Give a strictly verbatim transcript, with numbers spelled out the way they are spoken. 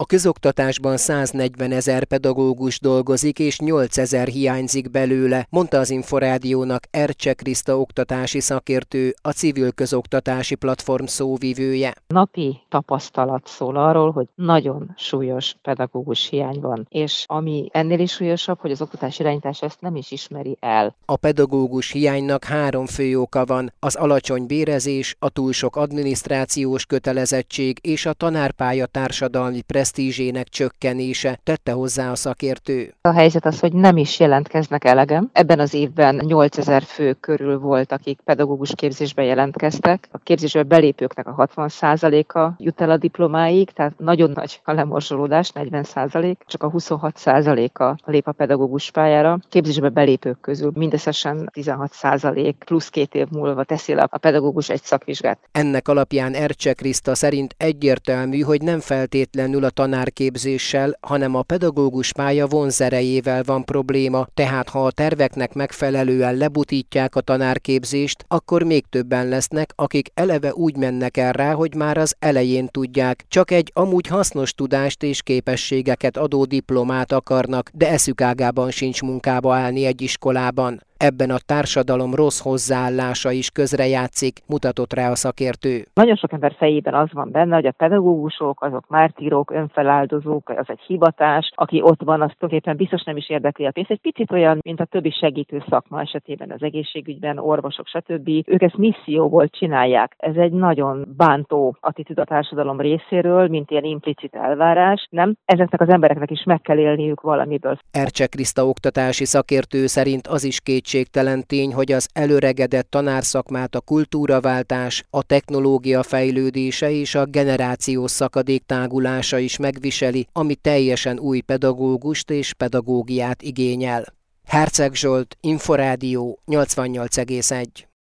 A közoktatásban száznegyvenezer pedagógus dolgozik, és nyolcezer hiányzik belőle, mondta az Inforádiónak Ercse Kriszta oktatási szakértő, a Civil Közoktatási Platform szóvivője. Napi tapasztalat szól arról, hogy nagyon súlyos pedagógus hiány van, és ami ennél is súlyosabb, hogy az oktatási irányítás ezt nem is ismeri el. A pedagógus hiánynak három fő oka van: az alacsony bérezés, a túl sok adminisztrációs kötelezettség és a tanárpálya társadalmi presztízsének csökkenése, tette hozzá a szakértő. A helyzet az, hogy nem is jelentkeznek elegem. Ebben az évben nyolcezer fő körül volt, akik pedagógus képzésbe jelentkeztek. A képzésbe belépőknek a hatvan százaléka jut el a diplomáig, tehát nagyon nagy a lemorzsolódás, negyven százalék, csak a huszonhat százaléka lép a pedagógus pályára. Képzésbe belépők közül mindösszesen tizenhat százalék plusz két év múlva teszi le a pedagógus egy szakvizsgát. Ennek alapján Ercse Kriszta szerint egyértelmű, hogy nem feltétlenül a tanárképzéssel, hanem a pedagógus pálya vonzerejével van probléma, tehát ha a terveknek megfelelően lebutítják a tanárképzést, akkor még többen lesznek, akik eleve úgy mennek el rá, hogy már az elején tudják, csak egy amúgy hasznos tudást és képességeket adó diplomát akarnak, de eszük ágában sincs munkába állni egy iskolában. Ebben a társadalom rossz hozzáállása is közrejátszik, mutatott rá a szakértő. Nagyon sok ember fejében az van benne, hogy a pedagógusok, azok mártírok, önfeláldozók, az egy hivatás, aki ott van, az tulajdonképpen biztos nem is érdekli a pénzt. Egy picit olyan, mint a többi segítő szakma esetében, az egészségügyben, orvosok, stb. Ők ezt misszióból csinálják. Ez egy nagyon bántó attitűd a társadalom részéről, mint ilyen implicit elvárás. Nem, ezeknek az embereknek is meg kell élniük valamiből. Ercse Kriszta oktatási szakértő szerint az is kétségtelen tény, hogy az előregedett tanárszakmát a kultúraváltás, a technológia fejlődése és a generációs szakadék tágulása is megviseli, ami teljesen új pedagógust és pedagógiát igényel. Herceg Zsolt, Inforádió, nyolcvannyolc egész egy.